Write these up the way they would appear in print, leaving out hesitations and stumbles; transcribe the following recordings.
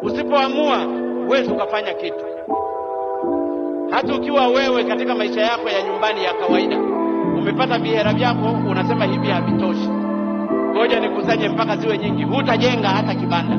Usipoamua huwezi ukafanya kitu. Hata ukiwa wewe katika maisha yako ya nyumbani ya kawaida umepata vihera vyako, unasema hivi havitoshi, ngoja nikusanye mpaka ziwe nyingi, hutajenga hata kibanda.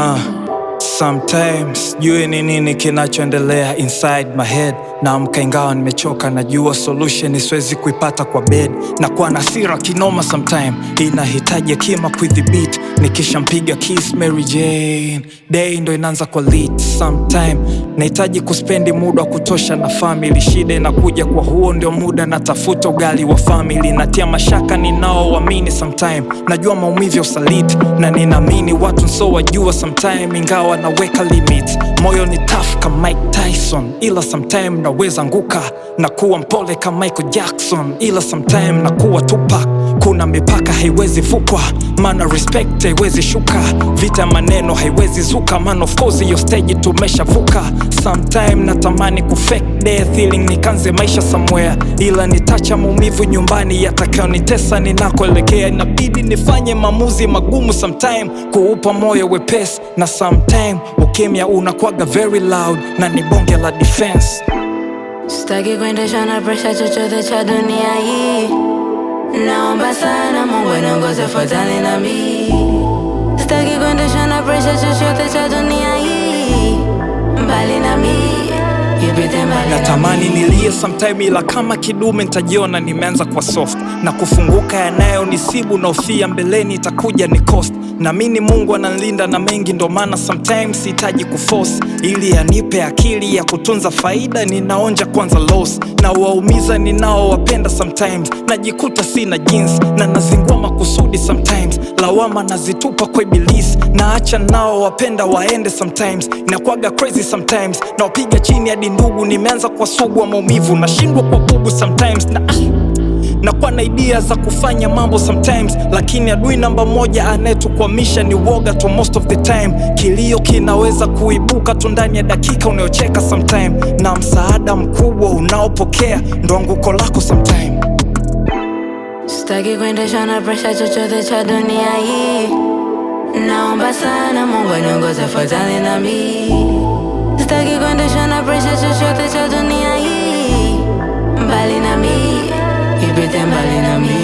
Sometimes jue ni nini kinachoendelea inside my head. Naamka ingawa nimechoka, najua solution siwezi kuipata kwa bed. Na kwa hasira kinoma sometime, inahitaji hekima kuidhibiti. Nikishampiga kiss Mary Jane, day ndo inaanza kwa lit. Sometime nahitaji kuspendi muda wa kutosha na family. Shida inakuja kwa huo ndio muda natafuta ugali wa family. Natia mashaka ninaowaamini sometime, najua maumivu ya usaliti na ninaamini watu nso wajua sometime, ingawa naweka limit. Moyo ni tough kama Mike Tyson, ila sometime naweza anguka na kuwa mpole kama Michael Jackson, ila sometime na kuwa Tupac. Kuna mipaka haiwezi vukwa, maana respect haiwezi shuka. Vita maneno haiwezi zuka, man of course your stage tumeshavuka. Sometime natamani kufake death ili nikanze maisha somewhere, ila nitacha maumivu nyumbani yatakayonitesa ninakoelekea. Inabidi nifanye maamuzi magumu sometime, kuupa moyo wepesi. Na sometime ukimya unakuwaga very loud na ni bonge la defense. Sitaki kuendeshwa na pressure chochote cha dunia hii. Naomba sana Mungu aniongoze fuatane na mimi. Sitaki kuendeshwa na pressure chochote cha dunia hii. Mbali na mimi, ipite mbali. Natamani nilie sometime, ila kama kidume nitajiona nimeanza kwa soft na kufunguka yanayo nisibu na ufia mbeleni itakuja ni cost. Na mimi Mungu analinda na mengi, ndo maana sometimes sihitaji kuforce ili anipe akili ya kutunza faida. Ninaonja kwanza loss na waumiza ninaowapenda sometimes, najikuta sina jeans na nazingua makusudi sometimes. Lawama nazitupa kwa ibilisi, naacha nao wapenda waende sometimes. Inakuwaga crazy sometimes, na wapiga chini hadi ndugu. Nimeanza kwa sugu wa maumivu, nashindwa kwa bubu sometimes. Na kwa na idea za kufanya mambo sometimes, lakini adui namba moja anayetukwamisha ni woga to most of the time. Kilio kinaweza kuibuka tu ndani ya dakika unayocheka sometime, na msaada mkubwa unaopokea ndo anguko lako sometime. Sitaki kuendeshwa na pressure chochote cha dunia hii. Naomba sana Mungu aniongoze fuatane na mimi. Sitaki kuendeshwa na pressure chochote cha dunia hii. Mbali na mimi, ipite mbali na mimi.